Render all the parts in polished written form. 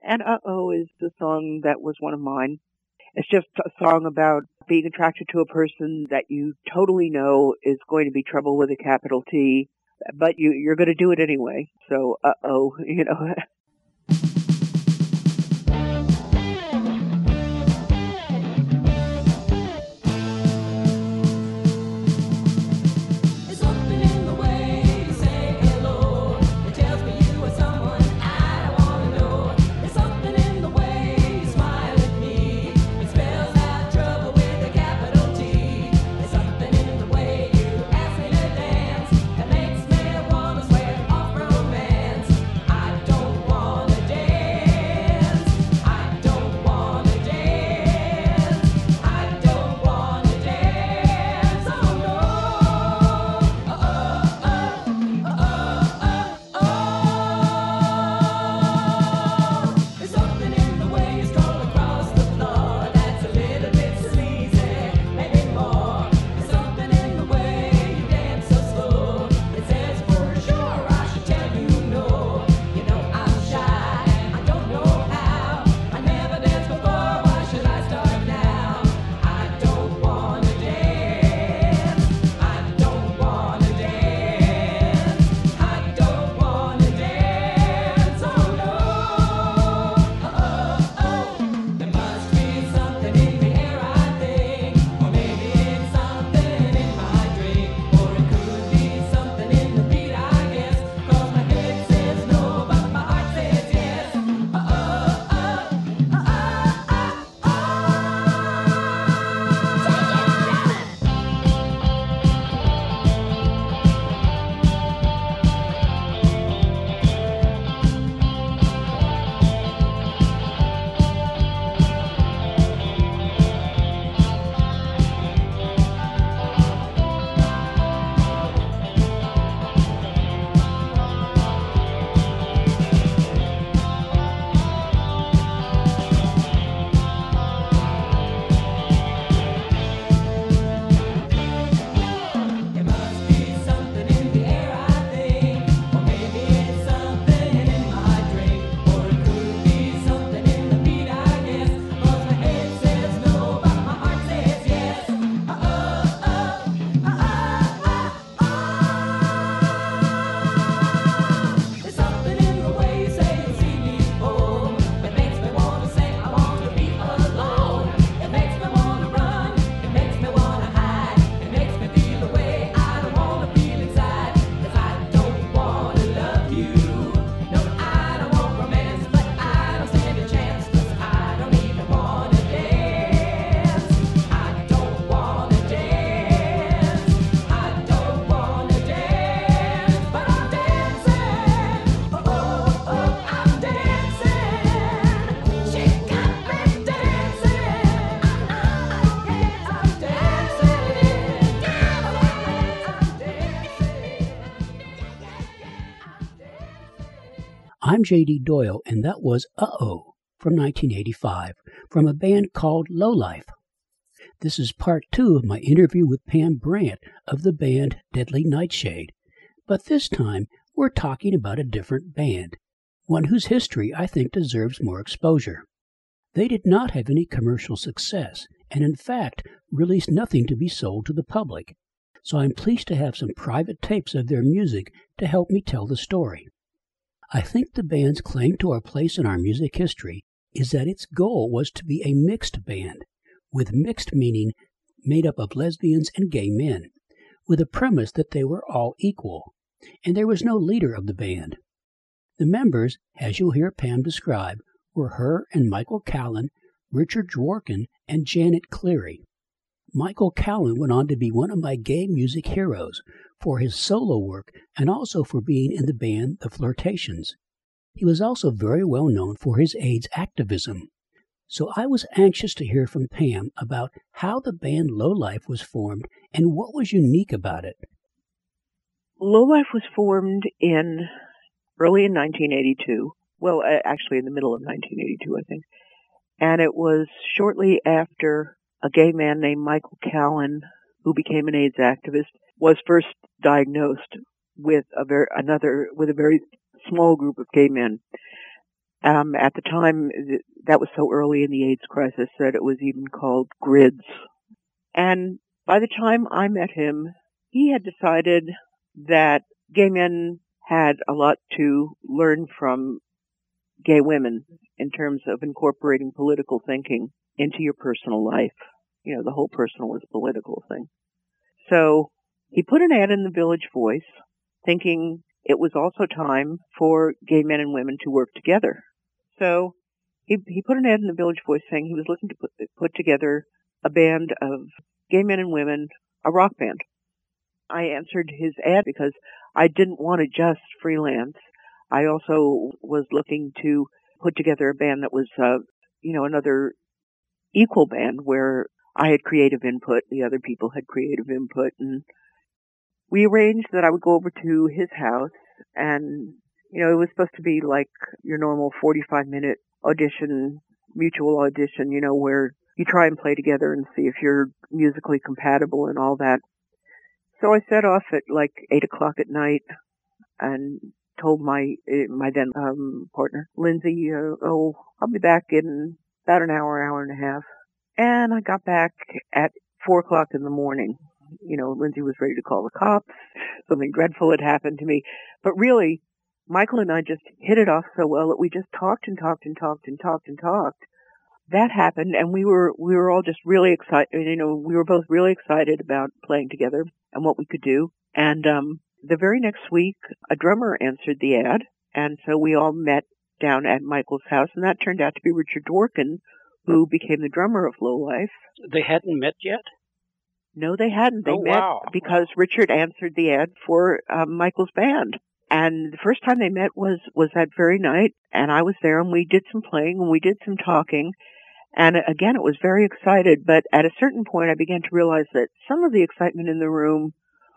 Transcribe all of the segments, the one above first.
And Uh-Oh is the song that was one of mine. It's just a song about being attracted to a person that you totally know is going to be trouble with a capital T, but you're going to do it anyway. So, Uh-Oh, I'm J.D. Doyle, and that was Uh-Oh from 1985 from a band called Lowlife. This is part 2 of my interview with Pam Brandt of the band Deadly Nightshade. But this time, we're talking about a different band, one whose history I think deserves more exposure. They did not have any commercial success, and in fact, released nothing to be sold to the public. So I'm pleased to have some private tapes of their music to help me tell the story. I think the band's claim to our place in our music history is that its goal was to be a mixed band, with mixed meaning made up of lesbians and gay men, with a premise that they were all equal, and there was no leader of the band. The members, as you'll hear Pam describe, were her and Michael Callan, Richard Dworkin, and Janet Cleary. Michael Callan went on to be one of my gay music heroes for his solo work and also for being in the band The Flirtations. He was also very well known for his AIDS activism. So I was anxious to hear from Pam about how the band Lowlife was formed and what was unique about it. Lowlife was formed early in 1982. Well, actually in the middle of 1982, I think. And it was shortly after a gay man named Michael Callan, who became an AIDS activist, was first diagnosed with a very small group of gay men. At the time, that was so early in the AIDS crisis that it was even called GRIDS. And by the time I met him, he had decided that gay men had a lot to learn from gay women in terms of incorporating political thinking into your personal life. You know, the whole personal is political thing. So he put an ad in the Village Voice thinking it was also time for gay men and women to work together. So he put an ad in the Village Voice saying he was looking to put together a band of gay men and women, a rock band. I answered his ad because I didn't want to just freelance. I also was looking to put together a band that was, another equal band where I had creative input, the other people had creative input, and we arranged that I would go over to his house, and, it was supposed to be like your normal 45-minute audition, mutual audition, where you try and play together and see if you're musically compatible and all that. So I set off at like 8 o'clock at night and told my then partner, Lindsay, I'll be back in about an hour and a half. And I got back at 4 o'clock in the morning. Lindsay was ready to call the cops. Something dreadful had happened to me. But really, Michael and I just hit it off so well that we just talked and talked and talked and talked and talked. That happened, and we were all just really excited. We were both really excited about playing together and what we could do. And the very next week, a drummer answered the ad, and so we all met down at Michael's house, and that turned out to be Richard Dworkin, who became the drummer of Lowlife. They hadn't met yet? No, they hadn't. They met because Richard answered the ad for Michael's band. And the first time they met was that very night, and I was there, and we did some playing, and we did some talking. And again, it was very excited, but at a certain point I began to realize that some of the excitement in the room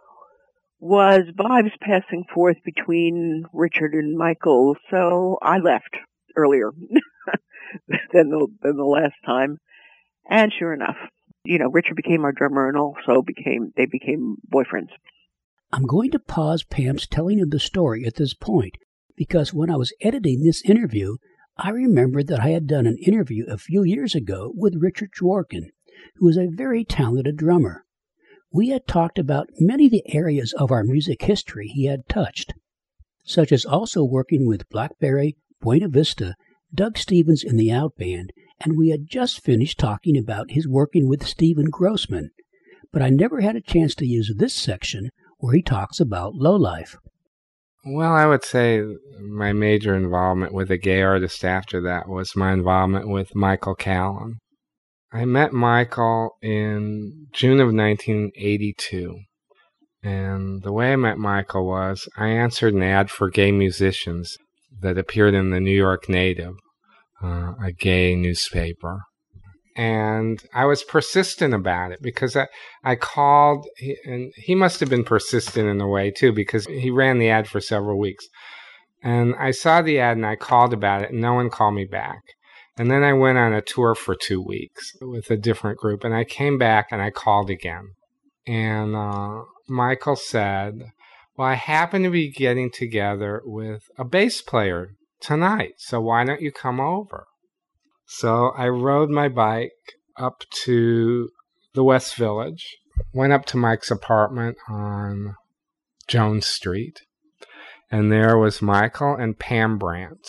was vibes passing forth between Richard and Michael, so I left earlier than the last time. And sure enough, Richard became our drummer and also they became boyfriends. I'm going to pause Pam's telling of the story at this point, because when I was editing this interview, I remembered that I had done an interview a few years ago with Richard Dworkin, who is a very talented drummer. We had talked about many of the areas of our music history he had touched, such as also working with Blackberry, Buena Vista, Doug Stevens in the Out Band, and we had just finished talking about his working with Stephen Grossman. But I never had a chance to use this section where he talks about Lowlife. Well, I would say my major involvement with a gay artist after that was my involvement with Michael Callan. I met Michael in June of 1982, and the way I met Michael was I answered an ad for gay musicians that appeared in the New York Native, a gay newspaper. And I was persistent about it because I called, and he must have been persistent in a way too, because he ran the ad for several weeks. And I saw the ad and I called about it and no one called me back. And then I went on a tour for 2 weeks with a different group, and I came back and I called again. And Michael said, well, I happen to be getting together with a bass player tonight, so why don't you come over? So I rode my bike up to the West Village, went up to Mike's apartment on Jones Street, and there was Michael and Pam Brandt.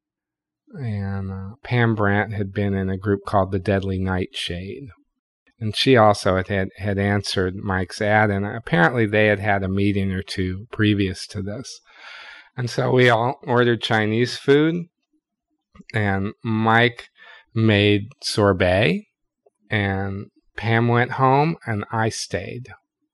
And Pam Brandt had been in a group called the Deadly Nightshade. And she also had answered Mike's ad, and apparently they had had a meeting or two previous to this. And so we all ordered Chinese food, and Mike made sorbet, and Pam went home, and I stayed.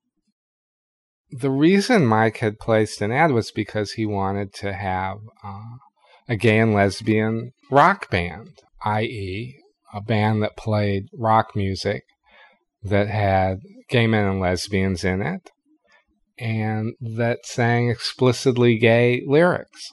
The reason Mike had placed an ad was because he wanted to have a gay and lesbian rock band, i.e., a band that played rock music that had gay men and lesbians in it, and that sang explicitly gay lyrics.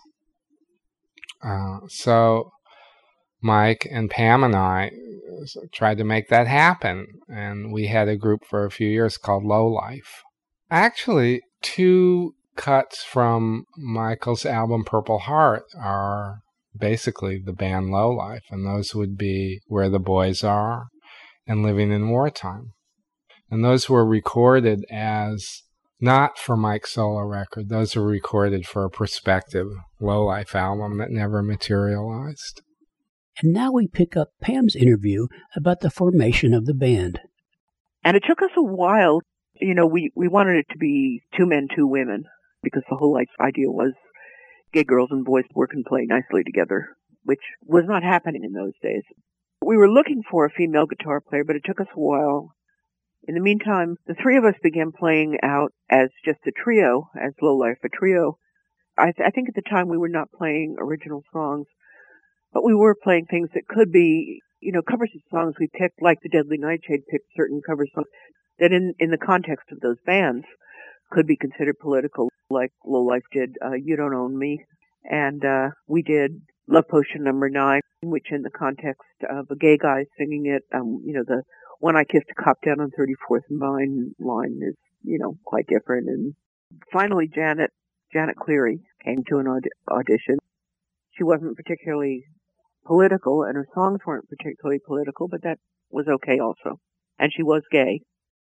So Mike and Pam and I tried to make that happen, and we had a group for a few years called Lowlife. Actually, 2 cuts from Michael's album Purple Heart are basically the band Lowlife, and those would be Where the Boys Are and Living in Wartime. And those were recorded as not for Mike's solo record. Those were recorded for a prospective Lowlife album that never materialized. And now we pick up Pam's interview about the formation of the band. And it took us a while. We wanted it to be 2 men, 2 women, because the whole idea was gay girls and boys work and play nicely together, which was not happening in those days. We were looking for a female guitar player, but it took us a while. In the meantime, the 3 of us began playing out as just a trio, as Lowlife, a trio. I think at the time we were not playing original songs, but we were playing things that could be, covers of songs we picked, like the Deadly Nightshade picked certain cover songs that in the context of those bands could be considered political, like Lowlife did You Don't Own Me. And we did Love Potion Number 9, which in the context of a gay guy singing it, the When I Kissed a Cop Down on 34th and Vine line is, quite different. And finally, Janet Cleary came to an audition. She wasn't particularly political, and her songs weren't particularly political, but that was okay also. And she was gay.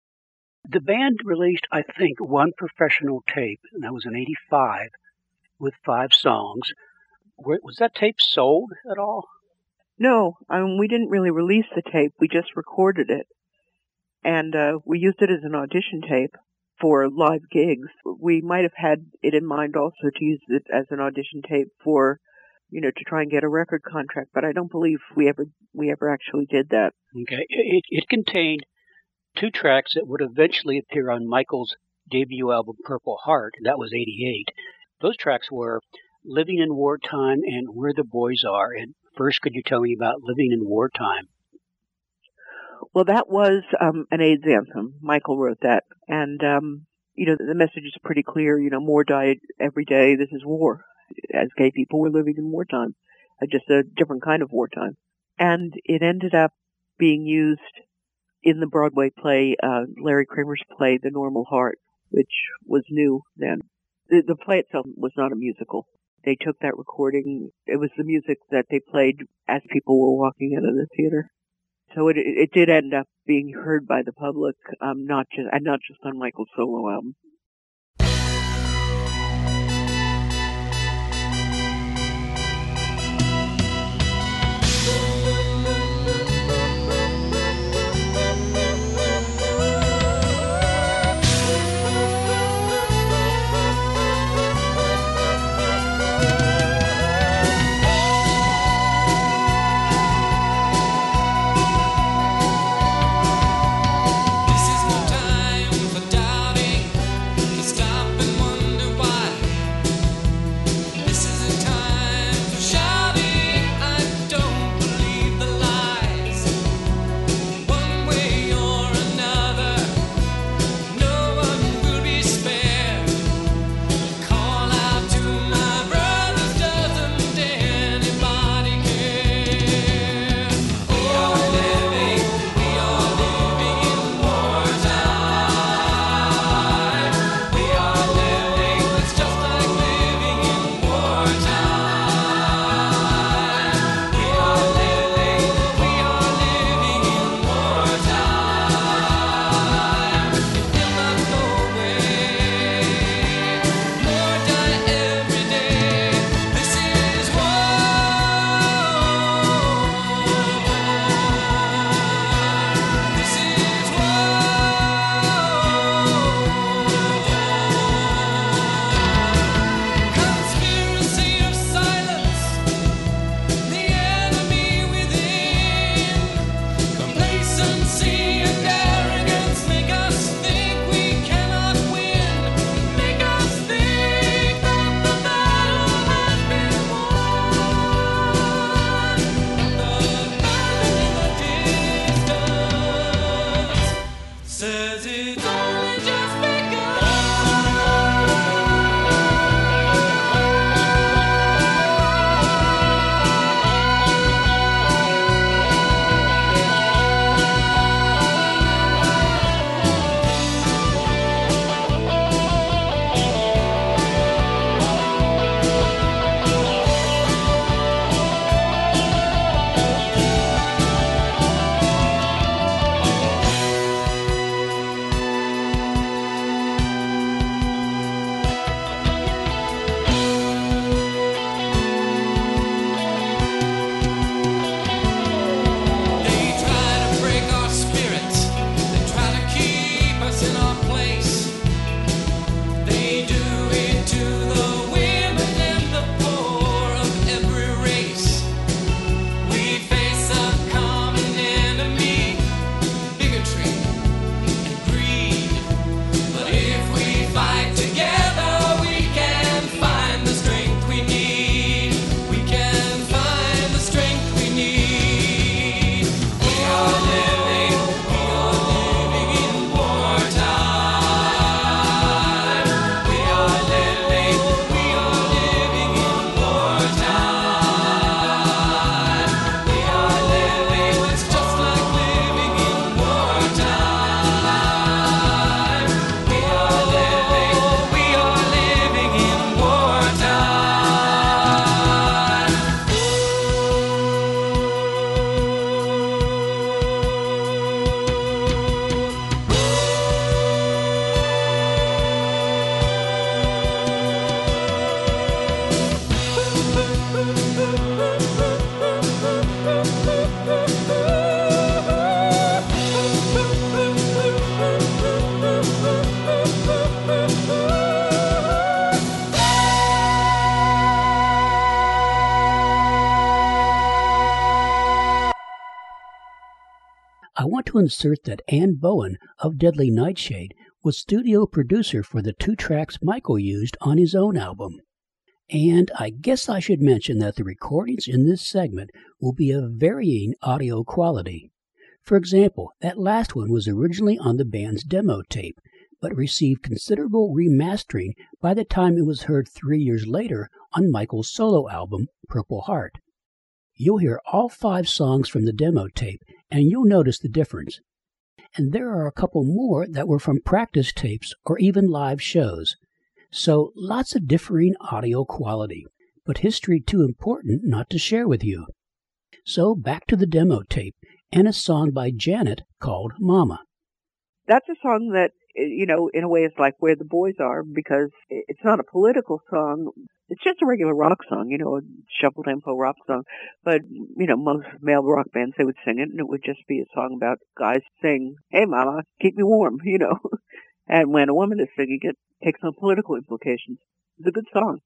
The band released, I think, 1 professional tape, and that was in '85, with 5 songs. Was that tape sold at all? No, we didn't really release the tape. We just recorded it. And we used it as an audition tape for live gigs. We might have had it in mind also to use it as an audition tape for, to try and get a record contract, but I don't believe we ever actually did that. Okay. It contained 2 tracks that would eventually appear on Michael's debut album, Purple Heart. That was '88. Those tracks were Living in Wartime and Where the Boys Are. And first, could you tell me about Living in Wartime? Well, that was an AIDS anthem. Michael wrote that. And, the message is pretty clear. More die every day. This is war. As gay people, we're living in wartime, just a different kind of wartime. And it ended up being used in the Broadway play, Larry Kramer's play, The Normal Heart, which was new then. The play itself was not a musical. They took that recording. It was the music that they played as people were walking out of the theater. So it did end up being heard by the public, not just on Michael's solo album. I want to insert that Ann Bowen of Deadly Nightshade was studio producer for the 2 tracks Michael used on his own album. And I guess I should mention that the recordings in this segment will be of varying audio quality. For example, that last one was originally on the band's demo tape, but received considerable remastering by the time it was heard 3 years later on Michael's solo album, Purple Heart. You'll hear all 5 songs from the demo tape, and you'll notice the difference. And there are a couple more that were from practice tapes or even live shows. So lots of differing audio quality, but history too important not to share with you. So back to the demo tape and a song by Janet called Mama. That's a song that, in a way is like Where the Boys Are, because it's not a political song. It's just a regular rock song, a shuffle tempo rock song. But, most male rock bands, they would sing it, and it would just be a song about guys saying, "Hey, mama, keep me warm," And when a woman is singing it, takes on political implications. It's a good song.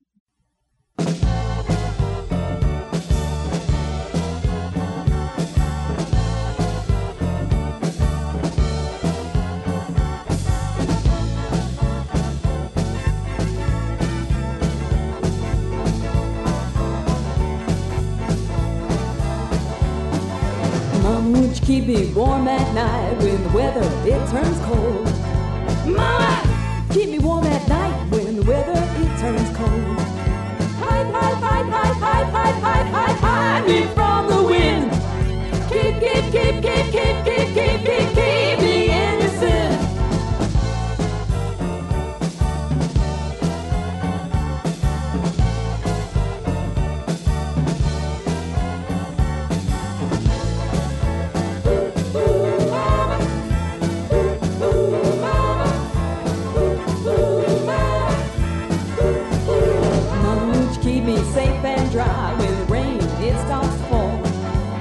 Mama, won't you keep me warm at night when the weather, it turns cold? Mama, keep me warm at night when the weather, it turns cold. Hide, hide, hide, hide, hide, hide, hide, hide, hide me from the wind. Keep me innocent. Dry when the rain, it starts to fall.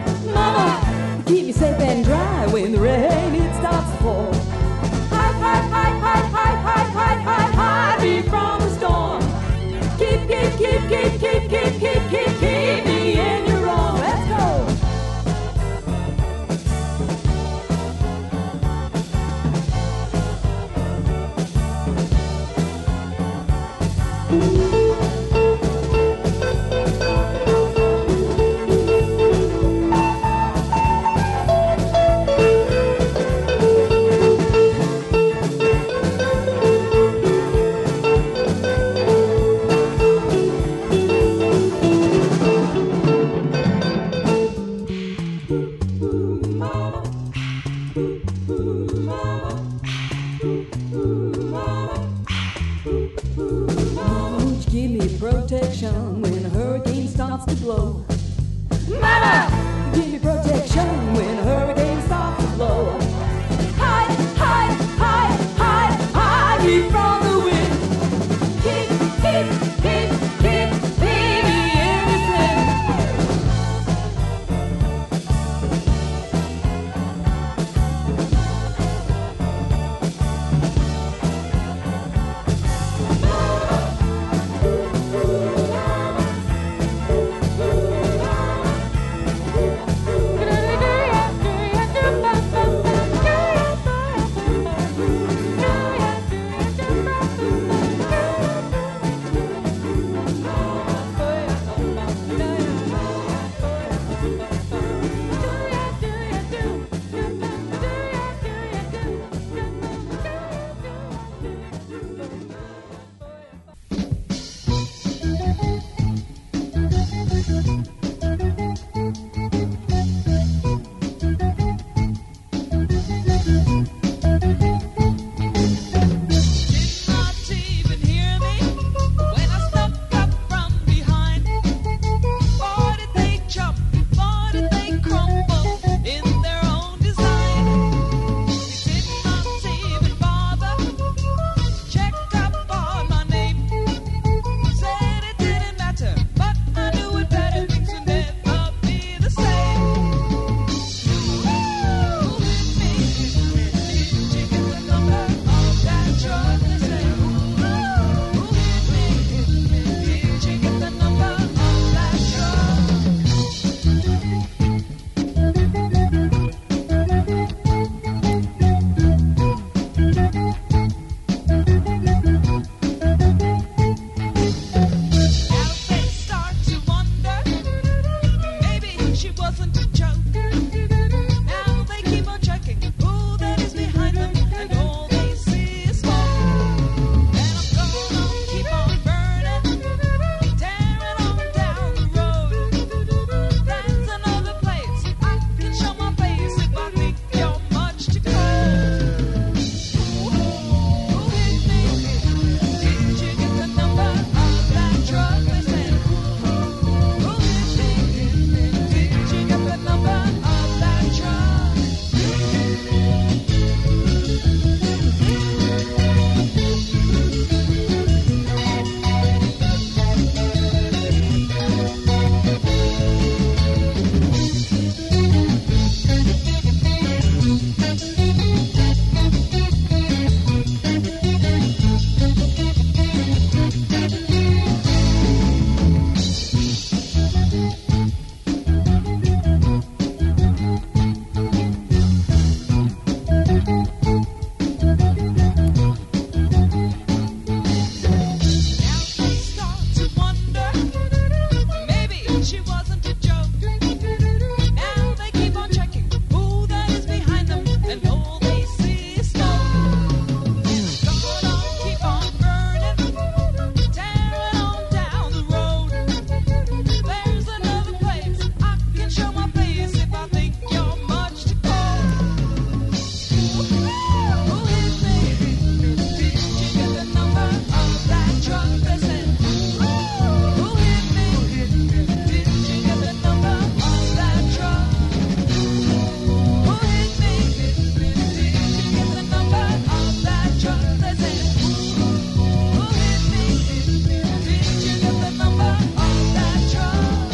Now they keep on checking who that is behind them, and all they see is smoke. And I'm gonna keep on burning, tearing on down the road. There's another place I can show my face if I think you're much too cold. Who hit me? Did you get the number of that truck they said? Who hit me? Did you get the number of that truck? Start to wonder, maybe she wasn't a joke. Now they keep on checking who that is behind them, and all they see is smoke. Gonna keep on burning, tearing on down the road. There's another place I can show my face if I think you're much too cold. Who hit me? Did you get the number of that truck they said? Who hit me? Did you get the number of that truck? Who hit me? Did you get the number of that truck they said? Who hit me? Did you get the number of that truck?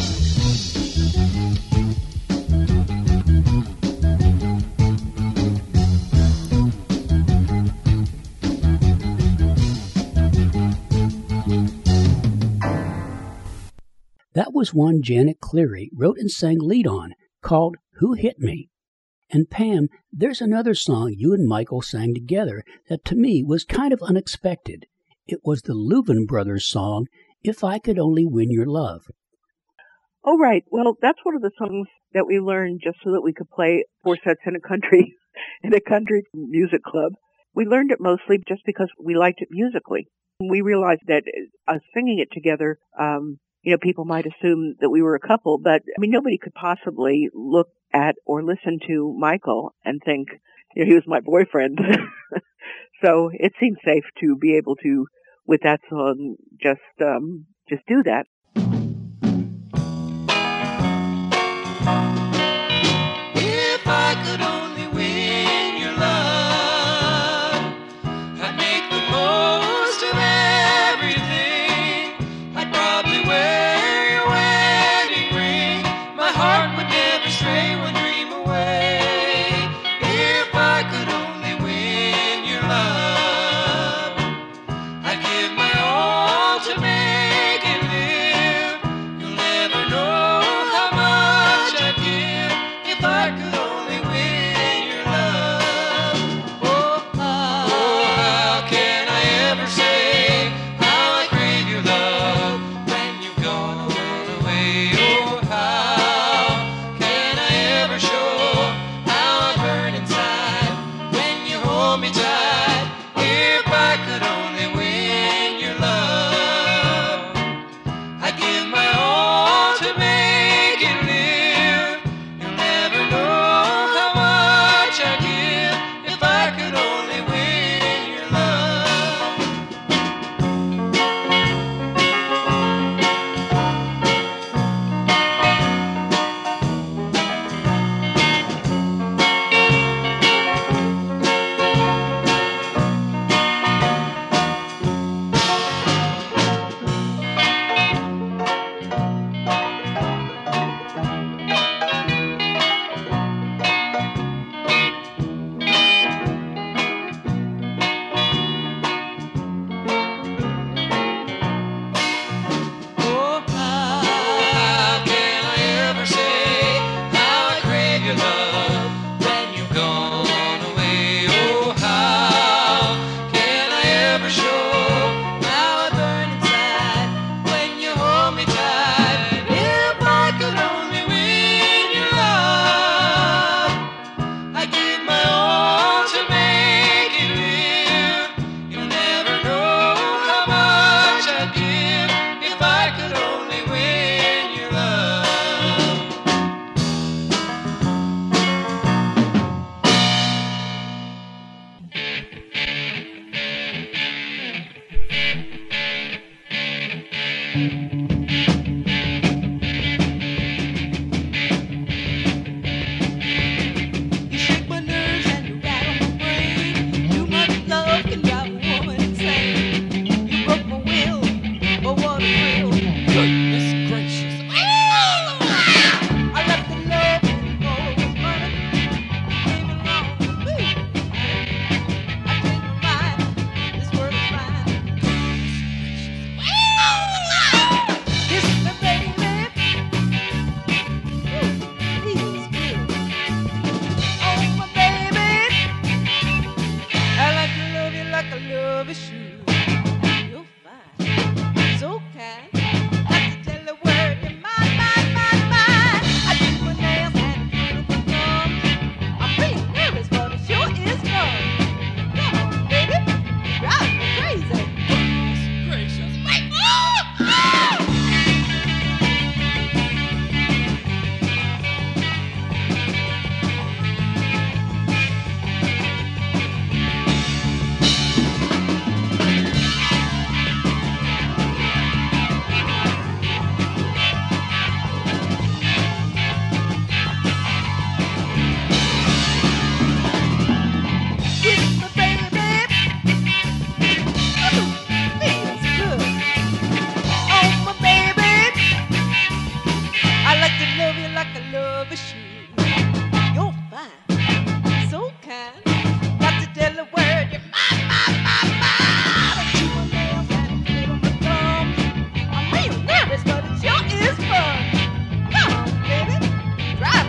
That was one Janet Cleary wrote and sang lead on, called Who Hit Me? And Pam, there's another song you and Michael sang together that to me was kind of unexpected. It was the Louvin Brothers song, If I Could Only Win Your Love. Oh, right. Well, that's one of the songs that we learned just so that we could play 4 sets in a country music club. We learned it mostly just because we liked it musically. We realized that us singing it together, people might assume that we were a couple, but nobody could possibly look at or listen to Michael and think, he was my boyfriend. So it seemed safe to be able to, with that song, just do that. If I could only win your love, I'd make the most of everything. I'd probably wear your wedding ring. My heart would never stray one dream away. If I could only win your love, I'd give my all to make it live.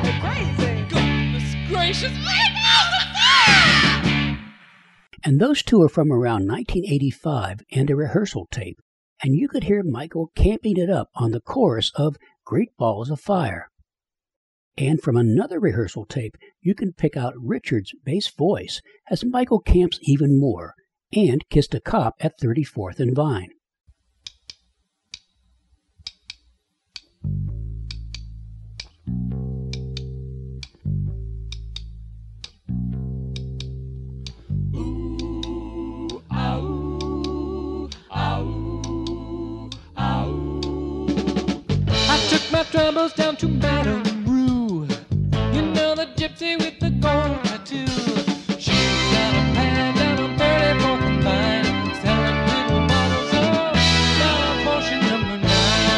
me crazy. Goodness gracious, And those two are from around 1985 and a rehearsal tape, and you could hear Michael camping it up on the chorus of Great Balls of Fire. And from another rehearsal tape, you can pick out Richard's bass voice as Michael camps even more and Kissed a Cop at 34th and Vine. My troubles down to Madame Rue. You know the gypsy with the gold tattoo. She's got a pad down on 34th and Vine, selling little bottles of down portion number 9.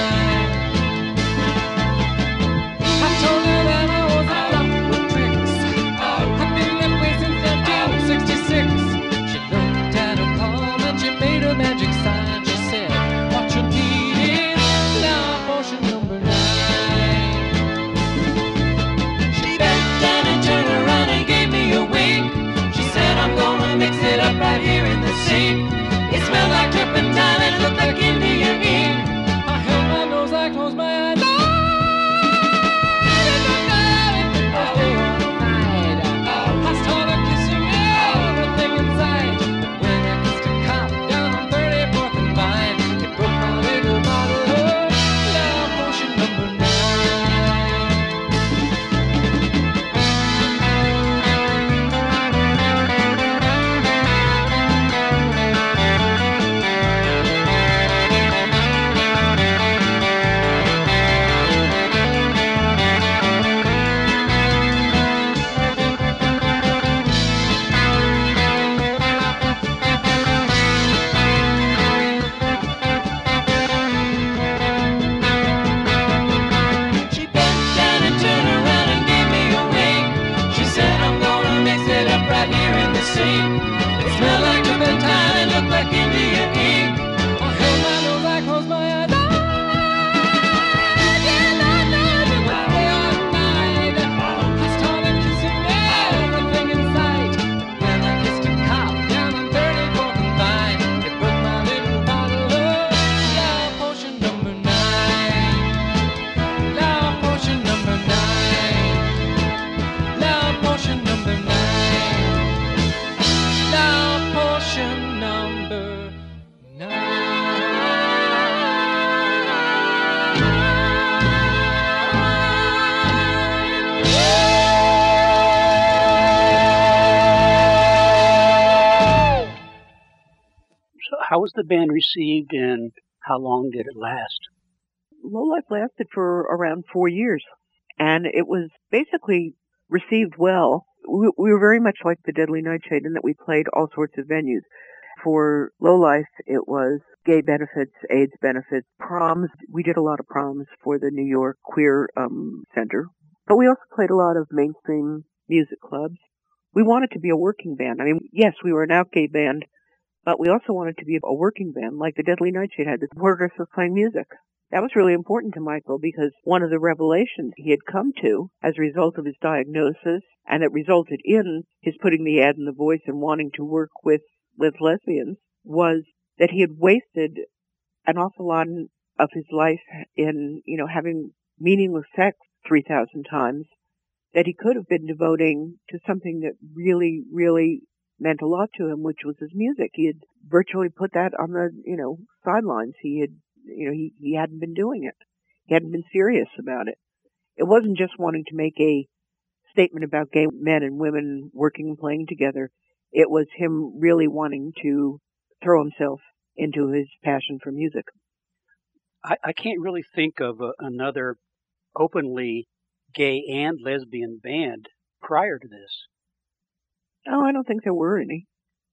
I told her that I was a flop with tricks. I've been that way since 1966. She looked at her palm and she made a magic sign. She said, what you need is down portion number 9. Right here in the sink. It smelled like turpentine and looked like Indian ink. I held my nose, I closed my eyes. I started kissing everything inside. When I kissed a cop down on 34th and Vine, it broke my little bottle of down potion number 9. It smelled like turpentine and looked like Indian ink. I held my nose, I closed my eyes. I started kissing everything in sight. When I kissed a cop down on 34th and Vine, it broke my little bottle of Love Potion number 9. Love Potion number 9. Love Potion number 9. Portion number 9. So how was the band received and how long did it last? Lowlife lasted for around 4 years, and it was basically received well. We were very much like the Deadly Nightshade in that we played all sorts of venues. For Lowlife, it was gay benefits, AIDS benefits, proms. We did a lot of proms for the New York Queer Center. But we also played a lot of mainstream music clubs. We wanted to be a working band. I mean, yes, we were an out gay band, but we also wanted to be a working band, like the Deadly Nightshade had, that supported us with playing music. That was really important to Michael because one of the revelations he had come to as a result of his diagnosis, and it resulted in his putting the ad in the Voice and wanting to work with lesbians, was that he had wasted an awful lot of his life in, having meaningless sex 3,000 times that he could have been devoting to something that really, really meant a lot to him, which was his music. He had virtually put that on the, sidelines. He had, he hadn't been doing it. He hadn't been serious about it. It wasn't just wanting to make a statement about gay men and women working and playing together. It was him really wanting to throw himself into his passion for music. I can't really think of another openly gay and lesbian band prior to this. Oh, I don't think there were any.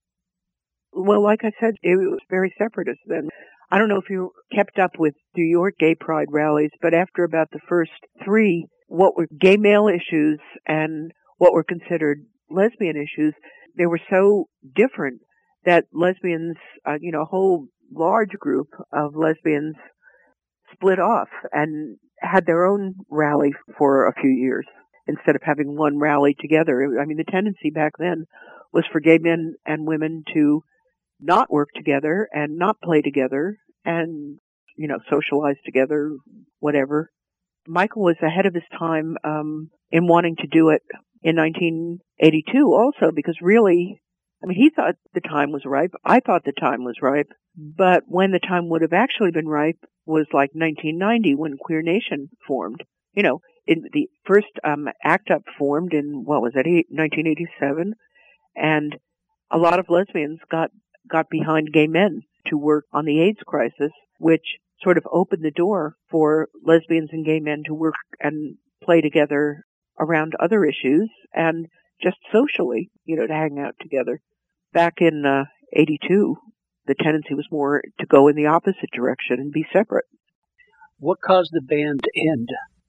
Well, like I said, it was very separatist then. I don't know if you kept up with New York gay pride rallies, but after about the first 3, what were gay male issues and what were considered lesbian issues, they were so different that lesbians, a whole large group of lesbians split off and had their own rally for a few years. instead of having one rally together. I mean, the tendency back then was for gay men and women to not work together and not play together and, socialize together, whatever. Michael was ahead of his time in wanting to do it in 1982 also, because really, he thought the time was ripe. I thought the time was ripe. But when the time would have actually been ripe was like 1990 when Queer Nation formed. In the first ACT UP formed in, 1987. And a lot of lesbians got behind gay men to work on the AIDS crisis, which sort of opened the door for lesbians and gay men to work and play together around other issues and just socially, to hang out together. Back in 82, the tendency was more to go in the opposite direction and be separate. What caused the band to end?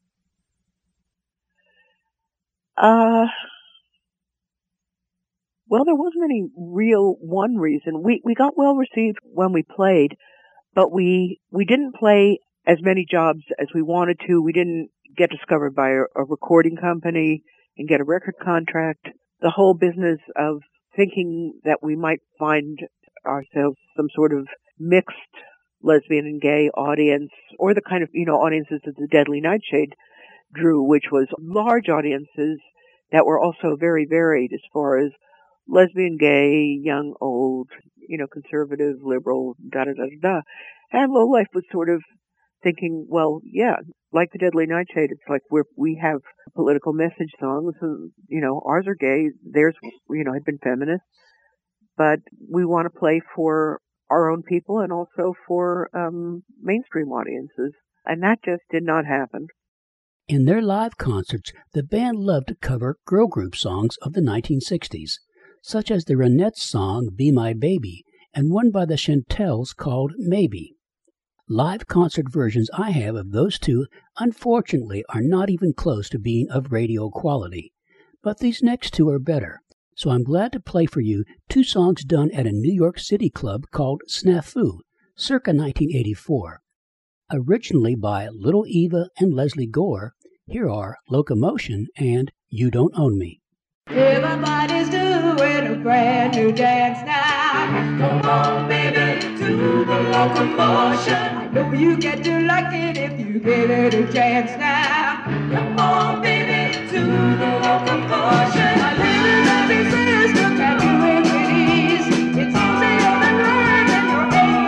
Well, there wasn't any real one reason. We got well received when we played, but we didn't play as many jobs as we wanted to. We didn't get discovered by a recording company and get a record contract. The whole business of thinking that we might find ourselves some sort of mixed lesbian and gay audience, or the kind of, audiences that the Deadly Nightshade drew, which was large audiences that were also very varied as far as lesbian, gay, young, old, conservative, liberal, da-da-da-da-da. And Lowlife was sort of thinking, well, yeah, like the Deadly Nightshade, it's like we have political message songs, and, ours are gay, theirs, had been feminist, but we want to play for our own people and also for mainstream audiences. And that just did not happen. In their live concerts, the band loved to cover girl group songs of the 1960s, such as the Ronettes song Be My Baby and one by the Chantels called Maybe. Live concert versions I have of those two, unfortunately, are not even close to being of radio quality. But these next two are better, so I'm glad to play for you two songs done at a New York City club called Snafu, circa 1984. Originally by Little Eva and Leslie Gore, here are Locomotion and You Don't Own Me. Everybody's doing a brand new dance now. Come on, baby, to the locomotion. I know you get to like it if you give it a chance now. Come on, baby, to the locomotion. My little baby sister can do it with ease. It's easier than learning your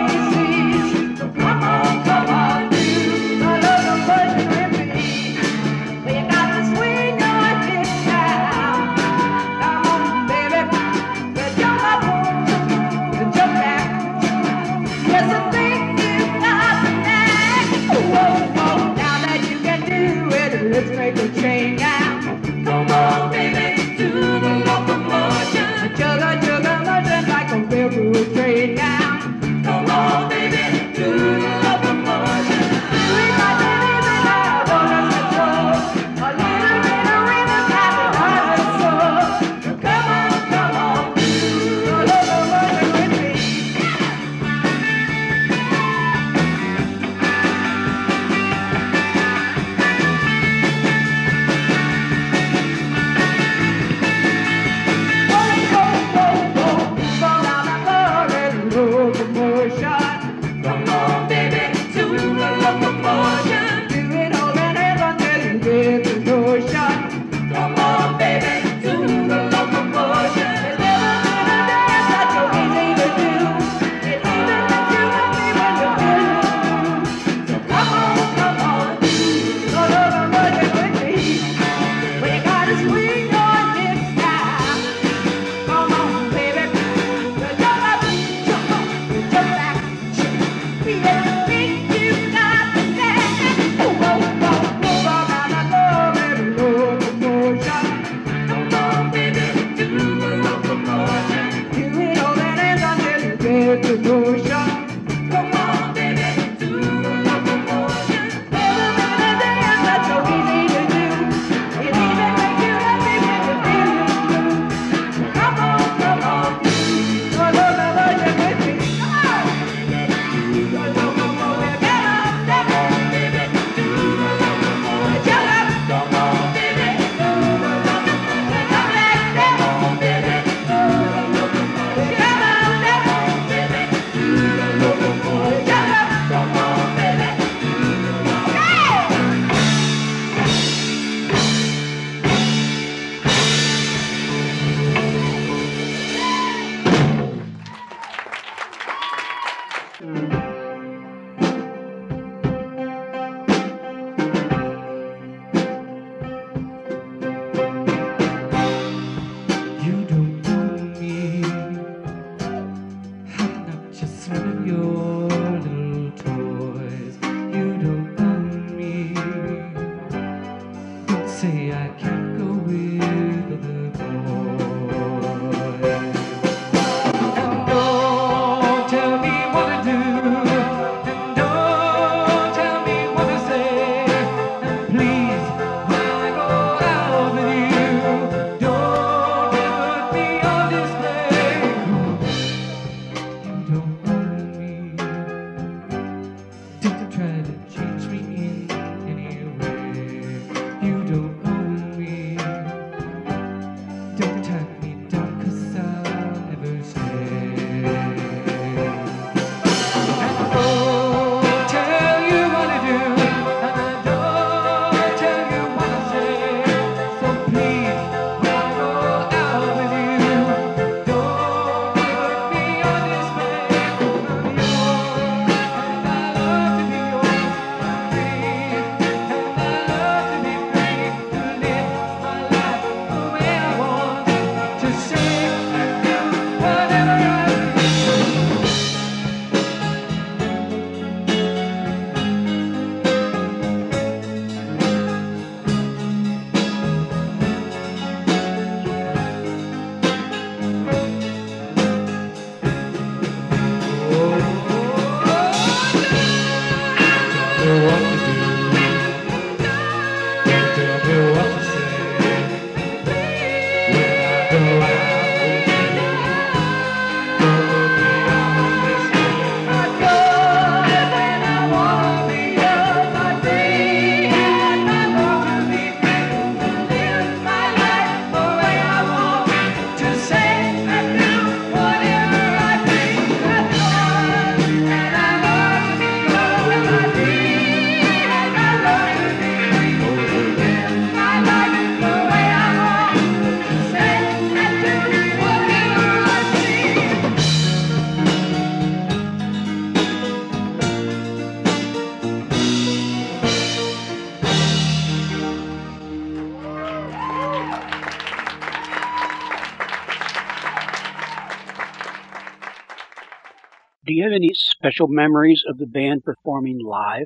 ABCs. So come on, do the locomotion with me. Well, you got to swing your hips now. Come on, baby, well, jump up, jump back. Yes, I think you got the knack. Whoa, whoa, now that you can do it, let's make a change now. Come on, baby. Do you have any special memories of the band performing live?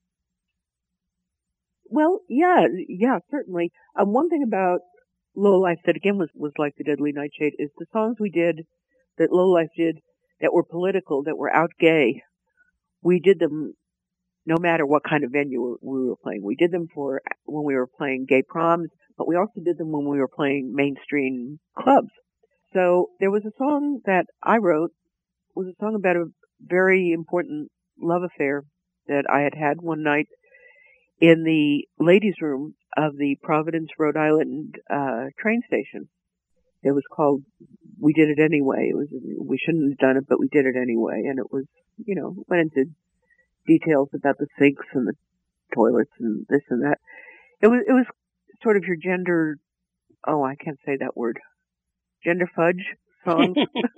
Well, yeah, certainly. One thing about Low Life that again was like the Deadly Nightshade is the songs we did, that Low Life did, that were political, that were out gay. We did them no matter what kind of venue we were playing. We did them for when we were playing gay proms, but we also did them when we were playing mainstream clubs. So there was a song that I wrote, was a song about a very important love affair that I had one night in the ladies' room of the Providence, Rhode Island train station. It was called We Did It Anyway. It was, we shouldn't have done it, but we did it anyway. And it was, went into details about the sinks and the toilets and this and that. It was sort of your gender, I can't say that word, gender fudge songs.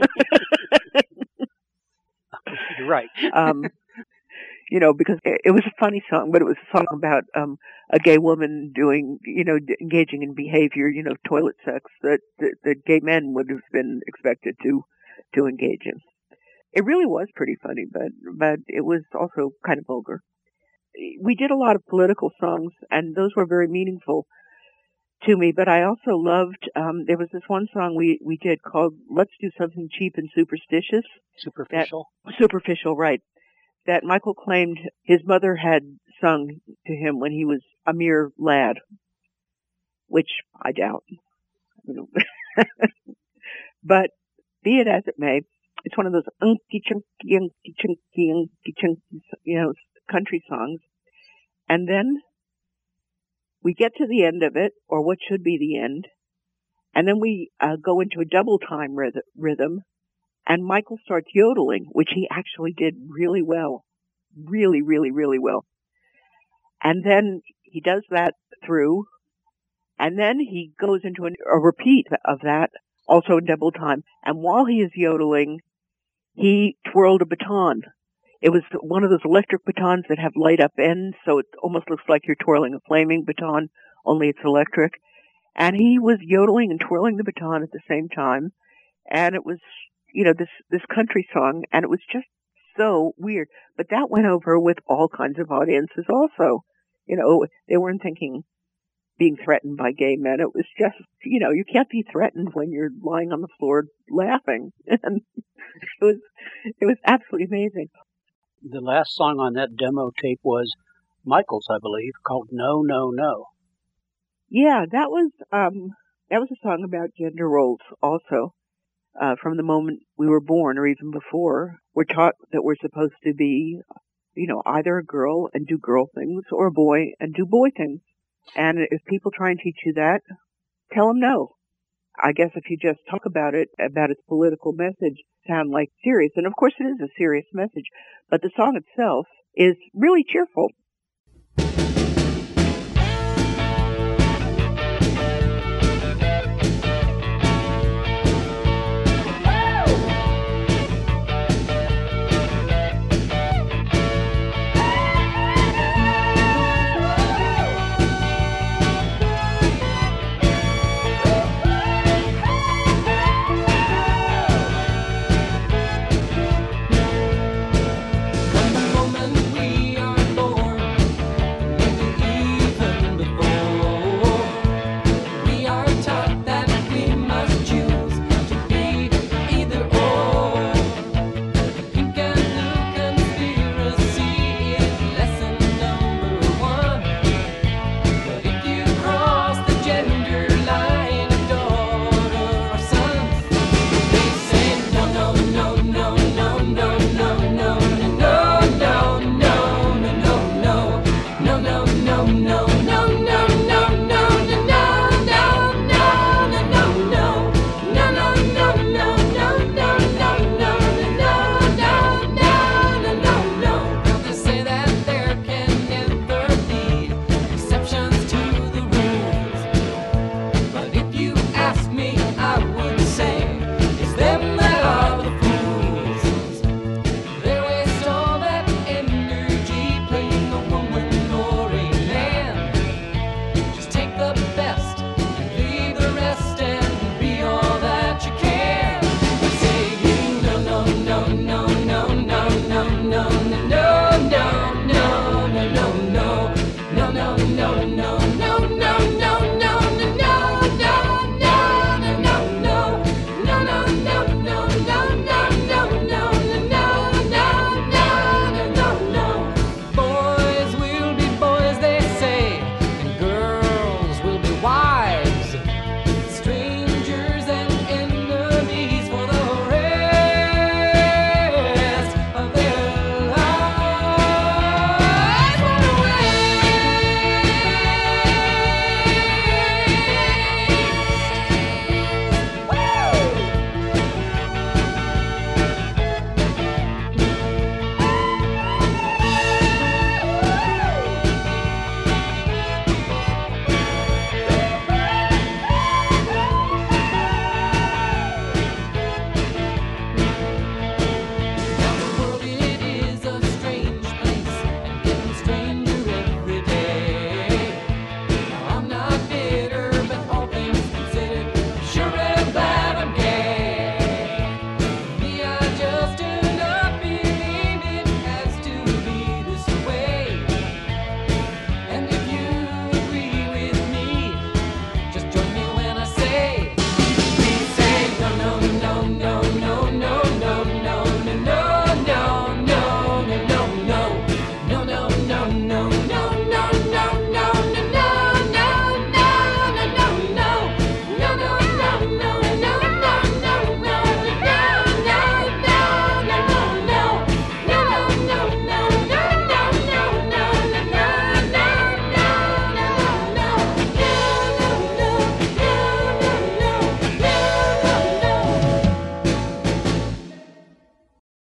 You're right. Because it was a funny song, but it was a song about a gay woman doing, engaging in behavior, toilet sex that gay men would have been expected to engage in. It really was pretty funny, but it was also kind of vulgar. We did a lot of political songs, and those were very meaningful to me, but I also loved, there was this one song we did called Let's Do Something Cheap and Superstitious. Superficial, right. That Michael claimed his mother had sung to him when he was a mere lad, which I doubt. But be it as it may, it's one of those unky chunky, country songs. And then we get to the end of it, or what should be the end, and then we go into a double time rhythm, and Michael starts yodeling, which he actually did really well. Really, really, really well. And then he does that through, and then he goes into a repeat of that, also in double time. And while he is yodeling, he twirled a baton. It was one of those electric batons that have light up ends, so it almost looks like you're twirling a flaming baton, only it's electric. And he was yodeling and twirling the baton at the same time. And it was, this country song, and it was just so weird. But that went over with all kinds of audiences also. They weren't thinking being threatened by gay men. It was just, you can't be threatened when you're lying on the floor laughing. And it was absolutely amazing. The last song on that demo tape was Michael's, I believe, called No, No, No. Yeah, that was a song about gender roles also. From the moment we were born or even before, we're taught that we're supposed to be, either a girl and do girl things or a boy and do boy things. And if people try and teach you that, tell them no. I guess if you just talk about its political message, sound like serious. And of course it is a serious message, but the song itself is really cheerful. From the moment we are born,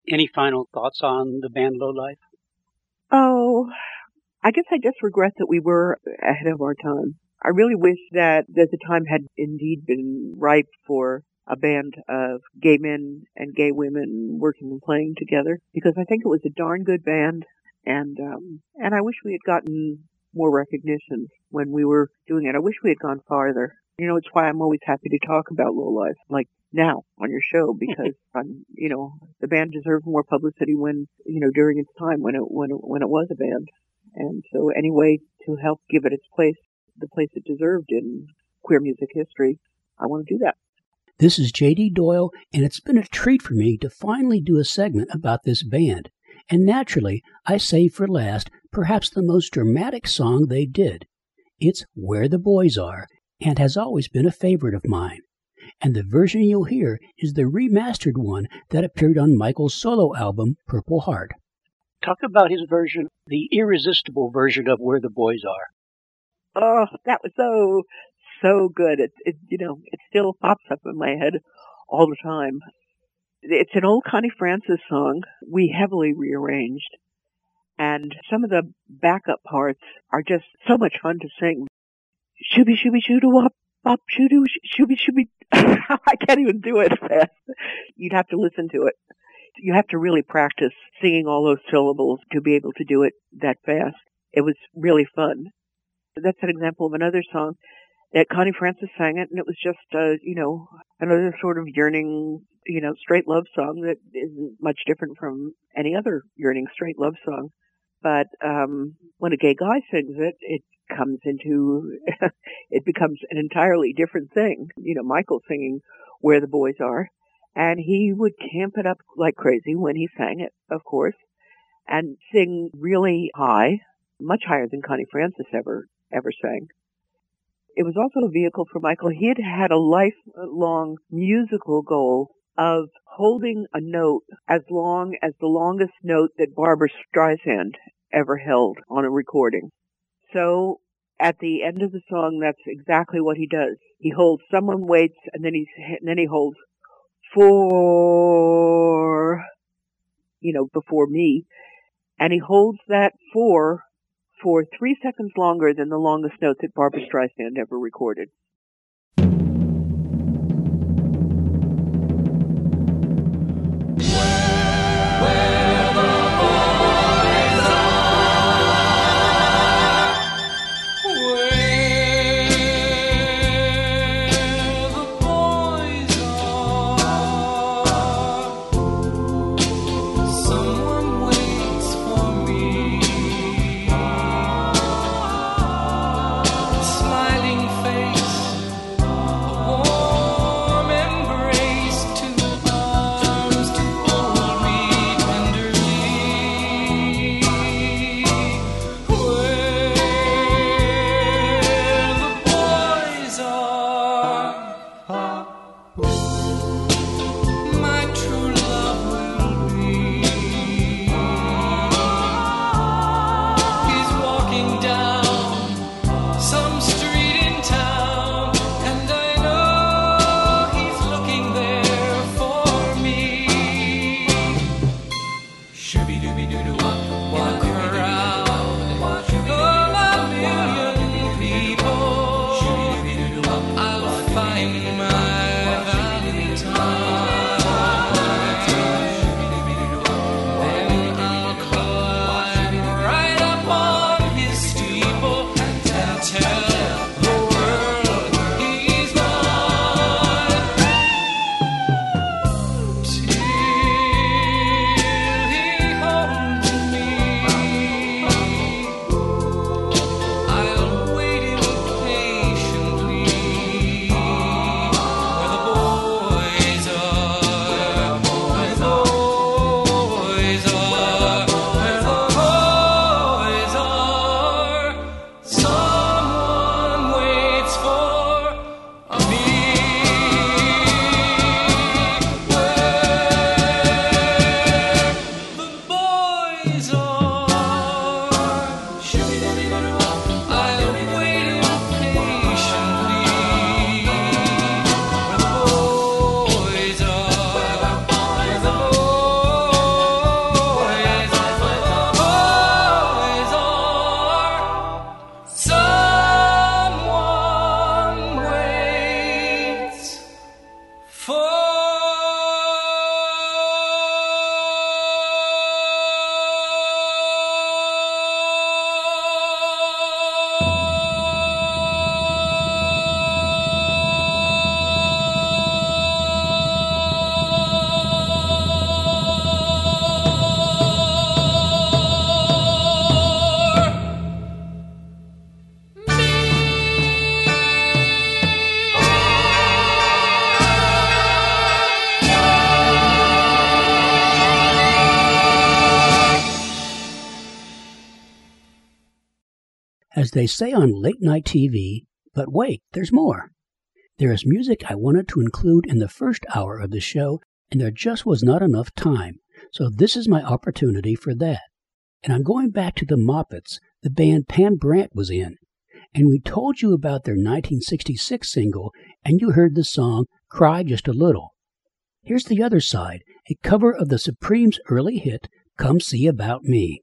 Any final thoughts on the band Low Life? Oh, I guess I just regret that we were ahead of our time. I really wish that the time had indeed been ripe for a band of gay men and gay women working and playing together, because I think it was a darn good band, and I wish we had gotten more recognition when we were doing it. I wish we had gone farther. You know, it's why I'm always happy to talk about Low Life, like now on your show, because the band deserved more publicity when, during its time when it was a band. And so any way to help give it its place, the place it deserved in queer music history, I want to do that. This is J.D. Doyle, and it's been a treat for me to finally do a segment about this band. And naturally, I saved for last perhaps the most dramatic song they did. It's Where the Boys Are, and has always been a favorite of mine. And the version you'll hear is the remastered one that appeared on Michael's solo album, Purple Heart. Talk about his version, the irresistible version of Where the Boys Are. Oh, that was so good. It still pops up in my head all the time. It's an old Connie Francis song we heavily rearranged, and some of the backup parts are just so much fun to sing. Shooby shooby shooda wop bop shooby shooby shooby. I can't even do it fast. You'd have to listen to it. You have to really practice singing all those syllables to be able to do it that fast. It was really fun. That's an example of another song that Connie Francis sang it, and it was just, another sort of yearning, straight love song that isn't much different from any other yearning straight love song. But when a gay guy sings it, it becomes an entirely different thing. Michael singing Where the Boys Are, and he would camp it up like crazy when he sang it, of course, and sing really high, much higher than Connie Francis ever sang. It was also a vehicle for Michael. He had had a lifelong musical goal of holding a note as long as the longest note that Barbra Streisand ever held on a recording. So at the end of the song, that's exactly what he does. He holds, someone waits, and then he holds 4, before me, and he holds that 4 for 3 seconds longer than the longest note that Barbra Streisand ever recorded. as they say on late-night TV, but wait, there's more. There is music I wanted to include in the first hour of the show, and there just was not enough time, so this is my opportunity for that. And I'm going back to the Moppets, the band Pam Brant was in. And we told you about their 1966 single, and you heard the song Cry Just a Little. Here's the other side, a cover of the Supremes' early hit, Come See About Me.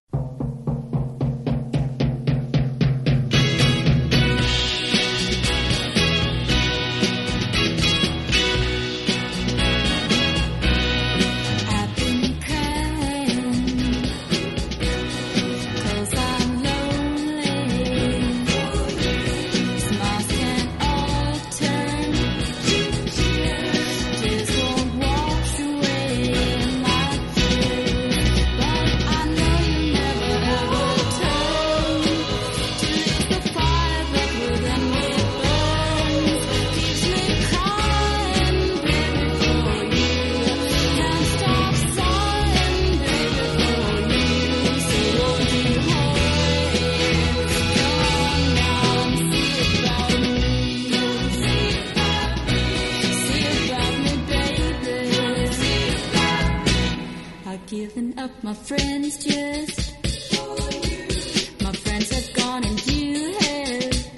Giving up my friends just for you. My friends have gone and you have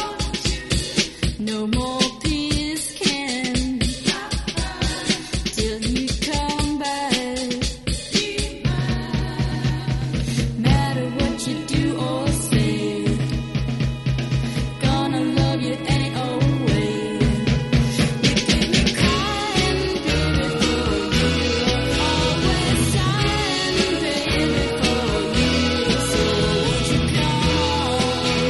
no more peace can till you come back. Matter what you do or say, gonna love you any old way. You keep me crying, baby, for you. Always sighing, baby, for you. So won't you come on?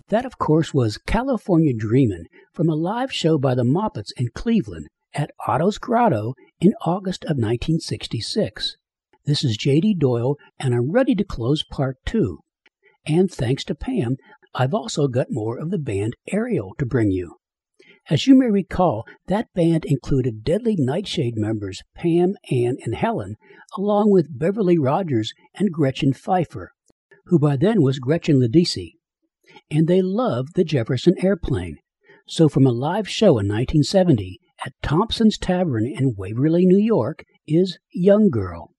That, of course, was California Dreamin' from a live show by the Moppets in Cleveland at Otto's Grotto in August of 1966. This is J.D. Doyle, and I'm ready to close part 2. And thanks to Pam, I've also got more of the band Ariel to bring you. As you may recall, that band included Deadly Nightshade members Pam, Ann, and Helen, along with Beverly Rogers and Gretchen Pfeiffer, who by then was Gretchen Ledisi. And they loved the Jefferson Airplane. So from a live show in 1970 at Thompson's Tavern in Waverly, New York, is Young Girl.